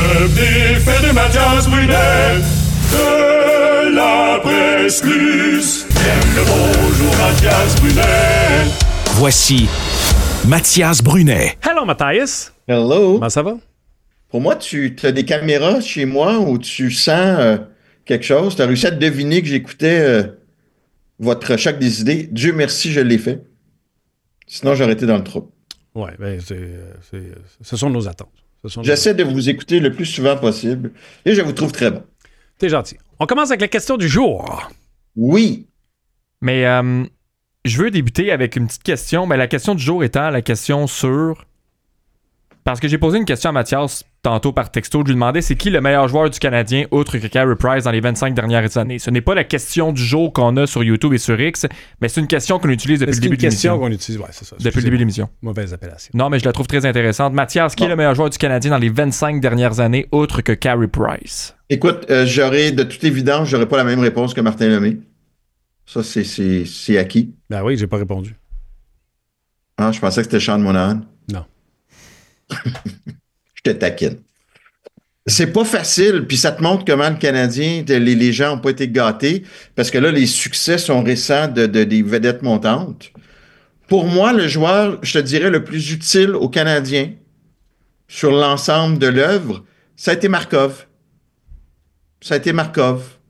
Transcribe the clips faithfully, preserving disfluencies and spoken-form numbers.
Le petit fait de Mathias Brunet, de la presse plus. Bien le bonjour Mathias Brunet. Voici Mathias Brunet. Hello Mathias. Hello. Comment ça va? Pour moi, tu as des caméras chez moi où tu sens euh, quelque chose. Tu as réussi à deviner que j'écoutais euh, votre choc des idées. Dieu merci, je l'ai fait. Sinon, j'aurais été dans le trou. Oui, ben c'est, c'est, ce sont nos attentes. Ce sont J'essaie nos... de vous écouter le plus souvent possible et je vous trouve très bon. T'es gentil. On commence avec la question du jour. Oui. Mais euh, je veux débuter avec une petite question. Mais la question du jour étant la question sur... Parce que j'ai posé une question à Mathias tantôt par texto. Je lui demandais c'est qui le meilleur joueur du Canadien autre que Carey Price dans les vingt-cinq dernières années. Ce n'est pas la question du jour qu'on a sur YouTube et sur X, mais c'est une question qu'on utilise depuis c'est le début une de l'émission. question qu'on utilise, ouais, c'est ça. Depuis le début de l'émission. Mauvaise appellation. Non, mais je la trouve très intéressante. Mathias, qui bon. est le meilleur joueur du Canadien dans les vingt-cinq dernières années autre que Carey Price? Écoute, euh, j'aurais, de toute évidence, j'aurais pas la même réponse que Martin Lemay. Ça, c'est, c'est, c'est acquis. Ben oui, j'ai pas répondu. Ah, je pensais que c'était Sean Monahan. Non. Je te taquine. C'est pas facile, puis ça te montre comment le Canadien, les, les gens n'ont pas été gâtés, parce que là, les succès sont récents de, de, des vedettes montantes. Pour moi, le joueur, je te dirais, le plus utile au Canadien sur l'ensemble de l'œuvre, ça a été Markov. Ça a été Markov.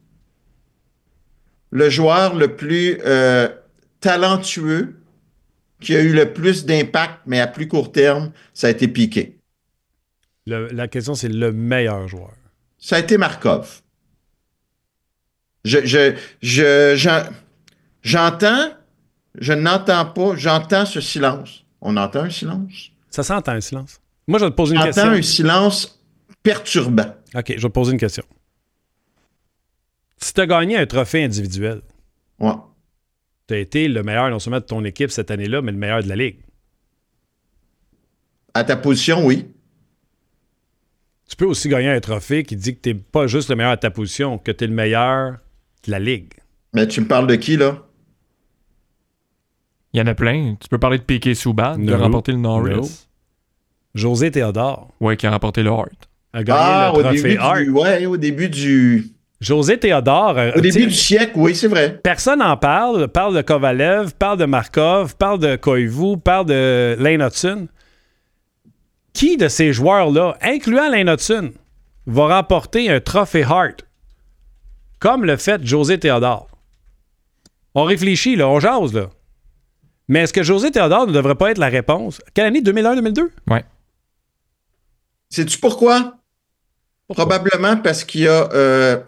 Le joueur le plus euh, talentueux, qui a eu le plus d'impact, mais à plus court terme, ça a été Piqué. Le, la question, c'est le meilleur joueur. Ça a été Markov. Je, je, je, j'en, j'entends, je n'entends pas, j'entends ce silence. On entend un silence? Ça s'entend un silence. Moi, je vais te poser une j'entends question. J'entends un silence perturbant. OK, je vais te poser une question. Si tu as gagné un trophée individuel, ouais. tu as été le meilleur non seulement de ton équipe cette année-là, mais le meilleur de la Ligue. À ta position, oui. Tu peux aussi gagner un trophée qui dit que tu n'es pas juste le meilleur à ta position, que tu es le meilleur de la Ligue. Mais tu me parles de qui, là? Il y en a plein. Tu peux parler de Piqué Souban, qui a remporté le Norris. No. José Théodore. Oui, qui a remporté le Hart. A gagné ah, le trophée Hart. Oui, au début du... José Théodore. Au début du siècle, oui, c'est vrai. Personne n'en parle. Parle de Kovalev, parle de Markov, parle de Koivu, parle de Lane Hutson. Qui de ces joueurs-là, incluant Lane Hutson, va remporter un trophée Hart comme le fait José Théodore? On réfléchit, là, on jase, là. Mais est-ce que José Théodore ne devrait pas être la réponse? Quelle année? deux mille un deux mille deux? Oui. Sais-tu pourquoi? pourquoi? Probablement parce qu'il a, euh,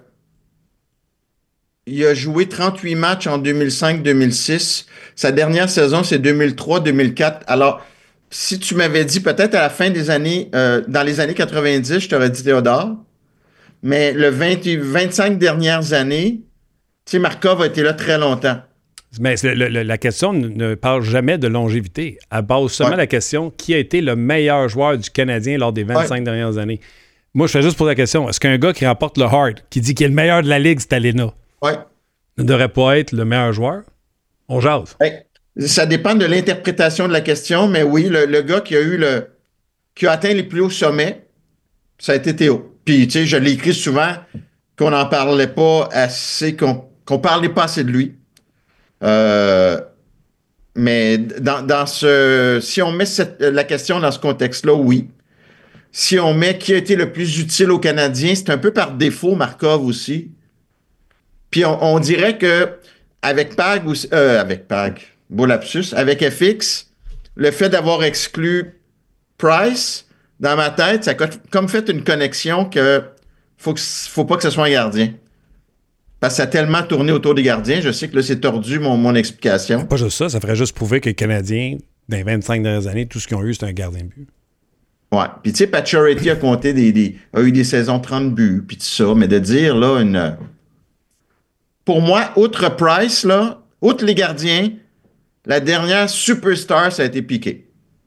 il a joué trente-huit matchs en deux mille cinq deux mille six. Sa dernière saison, c'est deux mille trois deux mille quatre. Alors, si tu m'avais dit peut-être à la fin des années, euh, dans les années quatre-vingt-dix, je t'aurais dit Théodore. Mais le vingt, vingt-cinq dernières années, tu sais, Markov a été là très longtemps. Mais le, le, la question ne parle jamais de longévité. Elle base seulement ouais. la question qui a été le meilleur joueur du Canadien lors des vingt-cinq ouais. dernières années. Moi, je fais juste poser la question. Est-ce qu'un gars qui remporte le Hart, qui dit qu'il est le meilleur de la Ligue cette année-là, ouais. ne devrait pas être le meilleur joueur? On jase. Ouais. Ça dépend de l'interprétation de la question, mais oui, le, le gars qui a eu le qui a atteint les plus hauts sommets, ça a été Théo. Puis, tu sais, je l'ai écrit souvent qu'on n'en parlait pas assez, qu'on qu'on parlait pas assez de lui. Euh, mais dans, dans ce... Si on met cette, la question dans ce contexte-là, oui. Si on met qui a été le plus utile aux Canadiens, c'est un peu par défaut Markov aussi. Puis on, on dirait que avec Pag aussi... Euh, avec Pag... Beau lapsus. Avec F X, le fait d'avoir exclu Price, dans ma tête, ça a comme fait une connexion que faut, que, faut pas que ce soit un gardien. Parce que ça a tellement tourné autour des gardiens. Je sais que là, c'est tordu, mon, mon explication. Pas juste ça. Ça ferait juste prouver que les Canadiens, dans les vingt-cinq dernières années, tout ce qu'ils ont eu, c'est un gardien de but. Ouais. Puis tu sais, Pacioretty a compté des, des... a eu des saisons trente buts, puis tout ça. Mais de dire, là, une... Pour moi, outre Price, là, outre les gardiens, la dernière superstar, ça a été Piqué.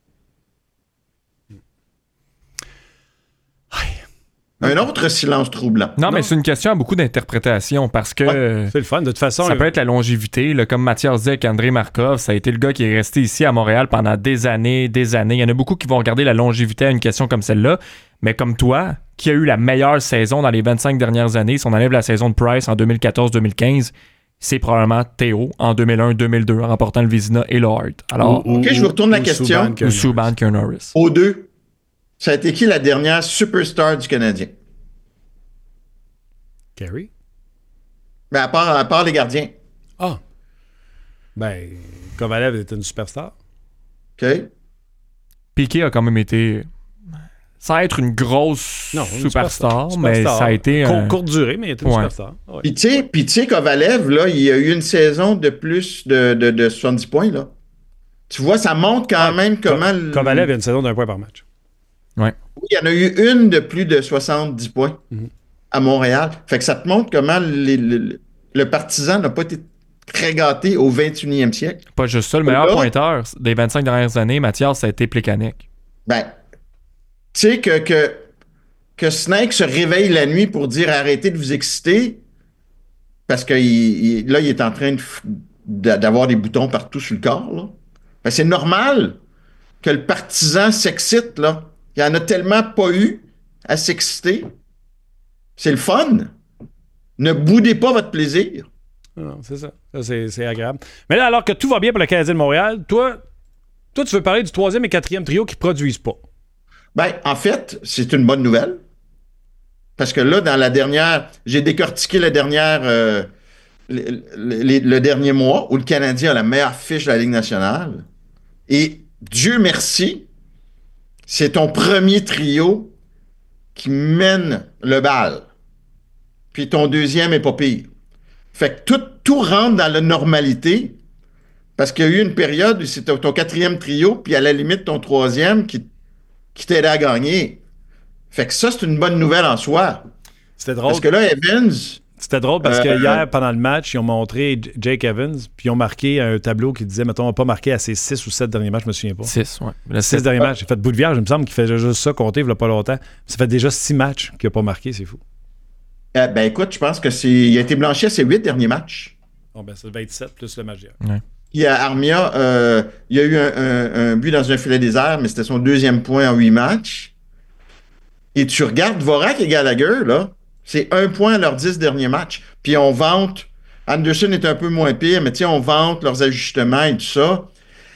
Un autre silence troublant. Non, non, mais c'est une question à beaucoup d'interprétation parce que... Ouais, c'est le fun. De toute façon... Ça peut être la longévité. Là, comme Mathias disait avec André Markov, ça a été le gars qui est resté ici à Montréal pendant des années, des années. Il y en a beaucoup qui vont regarder la longévité à une question comme celle-là. Mais comme toi, qui a eu la meilleure saison dans les vingt-cinq dernières années, si on enlève la saison de Price en deux mille quatorze deux mille quinze, c'est probablement Théo en deux mille un deux mille deux, en remportant le Vézina et le Hart. Alors, OK, je vous retourne la question. Ou Subban Norris. Aux deux, ça a été qui la dernière superstar du Canadien? Carey? Ben, à part, à part les gardiens. Ah. Ben, Kovalev était une superstar. OK? Piqué a quand même été... Sans être une grosse Non, une superstar, superstar, mais superstar. ça a été... Cour- un- courte durée, mais il était une Ouais. superstar. Ouais. Puis tu sais, puis tu sais, Kovalev, là, il y a eu une saison de plus de, de, de soixante-dix points, là. Tu vois, ça montre quand Ah, même Ko- comment... le- Kovalev a une saison d'un point par match. Ouais. Oui, il y en a eu une de plus de soixante-dix points Mhm. à Montréal. Fait que ça te montre comment les- le, le partisan n'a pas été très gâté au vingt et unième siècle. Pas juste ça, le meilleur Là- pointeur des vingt-cinq dernières années, Mathias, ça a été Plekanec. Ben, tu sais que, que, que Snake se réveille la nuit pour dire arrêtez de vous exciter parce que il, il- là, il est en train de f- d'a- d'avoir des boutons partout sur le corps. Là. Ben, c'est normal que le partisan s'excite. Là. Il n'y en a tellement pas eu à s'exciter. C'est le fun. Ne boudez pas votre plaisir. Non, c'est ça. Ça, c'est, c'est agréable. Mais là, alors que tout va bien pour le Canadien de Montréal, toi, toi, tu veux parler du troisième et quatrième trio qui ne produisent pas. Ben, en fait, c'est une bonne nouvelle. Parce que là, dans la dernière, j'ai décortiqué la dernière, euh, le, le- le dernier mois où le Canadien a la meilleure fiche de la Ligue nationale. Et Dieu merci, c'est ton premier trio qui mène le bal. Puis ton deuxième est pas pire. Fait que tout, tout rentre dans la normalité. Parce qu'il y a eu une période où c'était ton quatrième trio, puis à la limite ton troisième qui, qui t'aidait à gagner. Fait que ça, c'est une bonne nouvelle en soi. C'était drôle. Parce que là, Evans, C'était drôle parce que Euh, hier, pendant le match, ils ont montré J- Jake Evans, puis ils ont marqué un tableau qui disait, mettons, on n'a pas marqué à ses six ou sept derniers matchs, je me souviens pas. six, ouais. Le Six six. derniers matchs. J'ai fait bout de vierge, il me semble qu'il fait juste ça compter, il n'y a pas longtemps. Ça fait déjà six matchs qu'il n'a pas marqué, c'est fou. euh, ben écoute, je pense que c'est. Il a été blanchi à ses huit derniers matchs. Bon, ben, c'est vingt-sept plus le match d'hier. Puis à Armia, euh, il y a eu un, un- un but dans un filet désert, mais c'était son deuxième point en huit matchs. Et tu regardes Vorak et Gallagher, là, c'est un point à leurs dix derniers matchs. Puis on vante. Anderson est un peu moins pire, mais tu sais, on vante leurs ajustements et tout ça.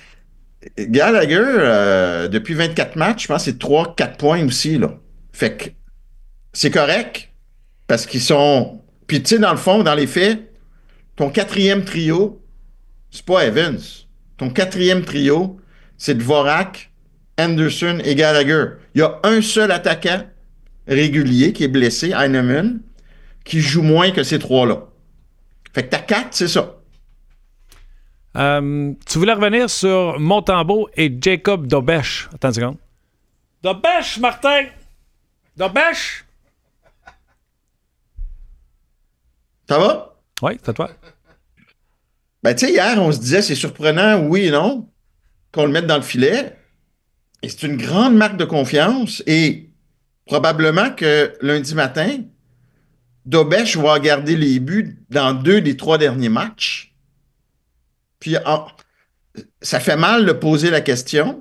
Gallagher, euh, depuis vingt-quatre matchs, je pense que c'est trois quatre points aussi, là. Fait que c'est correct, parce qu'ils sont... Puis tu sais, dans le fond, dans les faits, ton quatrième trio, c'est pas Evans. Ton quatrième trio, c'est Dvorak, Anderson et Gallagher. Il y a un seul attaquant régulier qui est blessé, Heinemann, qui joue moins que ces trois-là. Fait que t'as quatre, c'est ça. Euh, tu voulais revenir sur Montembeault et Jacob Dobesch. Attends une seconde. Dobesch, Martin! Dobesch! Ça va? Oui, c'est à toi. Ben, tu sais, hier, on se disait, c'est surprenant, oui et non, qu'on le mette dans le filet. Et c'est une grande marque de confiance. Et probablement que lundi matin, Dobesch va regarder les buts dans deux des trois derniers matchs. Puis, en- ça fait mal de poser la question.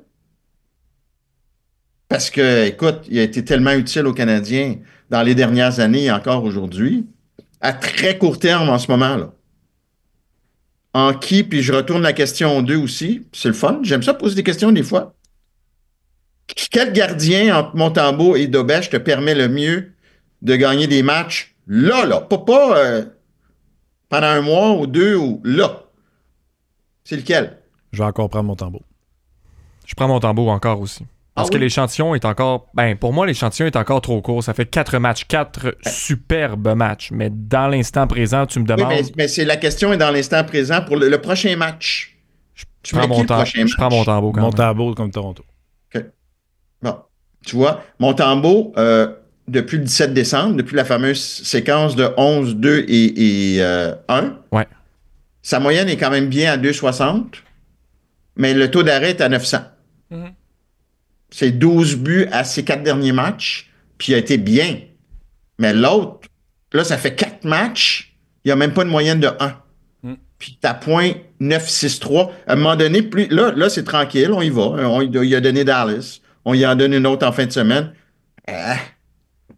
Parce que, écoute, il a été tellement utile aux Canadiens dans les dernières années et encore aujourd'hui. À très court terme en ce moment, là. En qui, puis je retourne la question aux deux aussi. C'est le fun. J'aime ça poser des questions des fois. Quel gardien entre Montembeault et Dobesch te permet le mieux de gagner des matchs là, là? Pas, pas euh, pendant un mois ou deux ou là. C'est lequel? Je vais encore prendre Montembeault. Je prends mon tambour encore aussi. Parce Ah que oui? l'échantillon est encore... Ben, pour moi, l'échantillon est encore trop court. Ça fait quatre matchs, quatre superbes matchs. Mais dans l'instant présent, tu me Oui, demandes... mais, mais c'est la question est dans l'instant présent pour le, le prochain match. je, tu prends mets qui mon le tam- prochain je prends mon match? tambour quand même. Montembeault comme Toronto. Bon, tu vois, Montembeault, euh, depuis le dix-sept décembre, depuis la fameuse séquence de onze, deux et, et euh, un, Ouais. sa moyenne est quand même bien à deux virgule soixante, mais le taux d'arrêt est à neuf cents. Mhm. C'est douze buts à ses quatre derniers matchs, puis il a été bien. Mais l'autre, là, ça fait quatre matchs, il n'y a même pas une moyenne de un. Mm. Puis t'as point neuf six trois. À un moment donné, plus, là, là c'est tranquille, on y va. On, il a donné Dallas. On y en donne une autre en fin de semaine. Ah,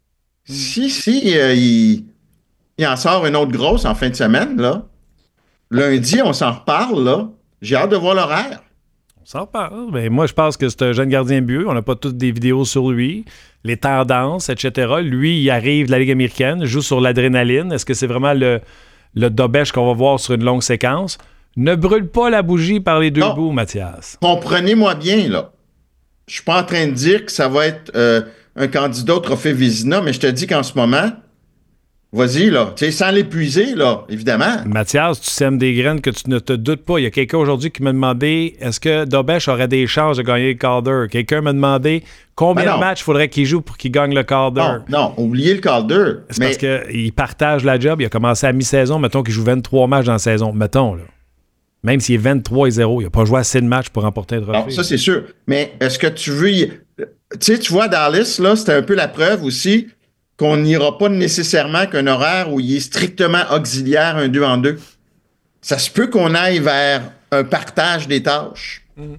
Si, si, euh, il, il en sort une autre grosse en fin de semaine, là. Lundi, on s'en reparle, là. J'ai hâte de voir l'horaire. On s'en reparle. Mais moi, je pense que c'est un jeune gardien de but. On n'a pas toutes des vidéos sur lui, les tendances, et cetera. Lui, il arrive de la Ligue américaine, joue sur l'adrénaline. Est-ce que c'est vraiment le, le Dobèche qu'on va voir sur une longue séquence? Ne brûle pas la bougie par les deux non. bouts, Mathias. Comprenez-moi bien, là. Je suis pas en train de dire que ça va être euh, un candidat au trophée Vézina, mais je te dis qu'en ce moment, vas-y, là, tu sais, sans l'épuiser, là, évidemment. Mathias, tu sèmes des graines que tu ne te doutes pas. Il y a quelqu'un aujourd'hui qui m'a demandé est-ce que Dobèche aurait des chances de gagner le Calder? Quelqu'un m'a demandé combien Ben de matchs il faudrait qu'il joue pour qu'il gagne le Calder? Non, non, oubliez le Calder. C'est mais... parce qu'il partage la job. Il a commencé à mi-saison. Mettons qu'il joue vingt-trois matchs dans la saison. Mettons, là. Même s'il est vingt-trois et zéro, il n'a pas joué assez de matchs pour remporter un trophée. Non, ça, c'est sûr. Mais est-ce que tu veux... Y... Tu sais, tu vois, Dallas, là, c'était un peu la preuve aussi qu'on n'ira pas nécessairement qu'un horaire où il est strictement auxiliaire, un deux en deux. Ça se peut qu'on aille vers un partage des tâches. Mm-hmm.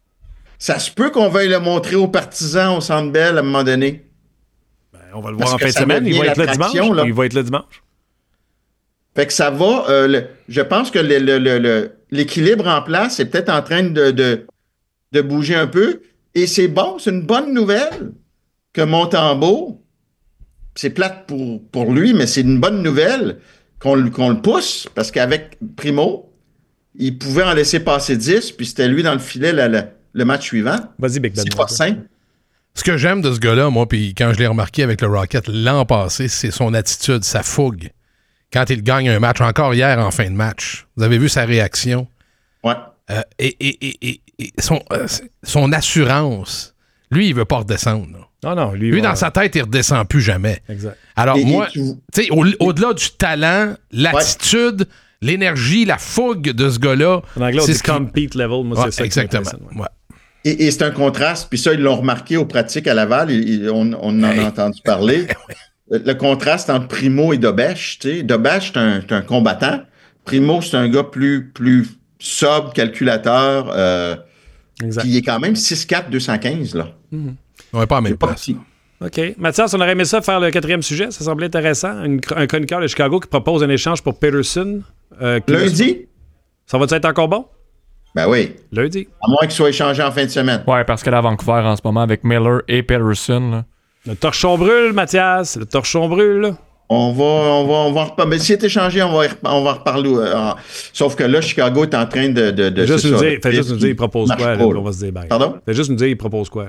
Ça se peut qu'on veuille le montrer aux partisans au Centre Bell à un moment donné. Ben, on va le voir en fin de semaine. Il va être le dimanche. Là. Il va être le dimanche. Fait que ça va... Euh, le, je pense que le, le, le, le, l'équilibre en place est peut-être en train de, de, de bouger un peu. Et c'est bon, c'est une bonne nouvelle que Montembeault, c'est plate pour, pour lui, mais c'est une bonne nouvelle qu'on, qu'on le pousse, parce qu'avec Primo, il pouvait en laisser passer dix, puis c'était lui dans le filet la, la, le match suivant. Vas-y, Big Ben. C'est pas simple. Ce que j'aime de ce gars-là, moi, puis quand je l'ai remarqué avec le Rocket l'an passé, c'est son attitude, sa fougue. Quand il gagne un match, encore hier en fin de match, vous avez vu sa réaction. Ouais. Euh, et et, et, et, et son, euh, son assurance, lui, il veut pas redescendre. Là. Non, non, lui, lui va... dans sa tête, il redescend plus jamais. Exact. Alors, et, moi, tu sais, au, au-delà du talent, l'attitude, ouais. l'énergie, la fougue de ce gars-là. En anglais, c'est on dit compete level. Moi, ouais, c'est ça exactement. Qui ouais. Et, et c'est un contraste, puis ça, ils l'ont remarqué aux pratiques à Laval, ils, ils, on, on en hey. a entendu parler. Le contraste entre Primo et Dobèche, tu sais. Dobèche, c'est un, un combattant. Primo, c'est un gars plus, plus sobre, calculateur. Euh, puis il est quand même six quatre, deux cent quinze, là. Mm-hmm. On n'est pas à même place. OK. Mathias, on aurait aimé ça faire le quatrième sujet. Ça semblait intéressant. Une, un chroniqueur de Chicago qui propose un échange pour Peterson. Euh, Lundi? Ça va-tu être encore bon? Ben oui. Lundi. À moins qu'il soit échangé en fin de semaine. Ouais, parce qu'elle est à Vancouver en ce moment avec Miller et Peterson, là. Le torchon brûle, Mathias. Le torchon brûle. On va, on va, on va reparler. Mais si c'est échangé, on va, on va reparler. Euh, sauf que là, Chicago est en train de. de, de juste nous dire, fais juste nous dire, il propose quoi, là, on va se dire bye. Pardon? Fais juste nous dire, il propose quoi. Là.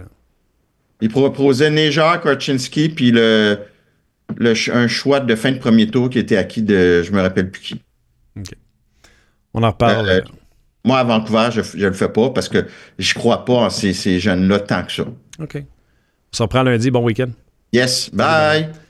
Il proposait Nejar, Korchinski, puis le, le, un choix de fin de premier tour qui était acquis de. Je me rappelle plus qui. OK. On en reparle. Euh, moi, à Vancouver, je ne le fais pas parce que je crois pas en ces, ces jeunes-là tant que ça. OK. On se reprend lundi. Bon week-end. Yes. Bye.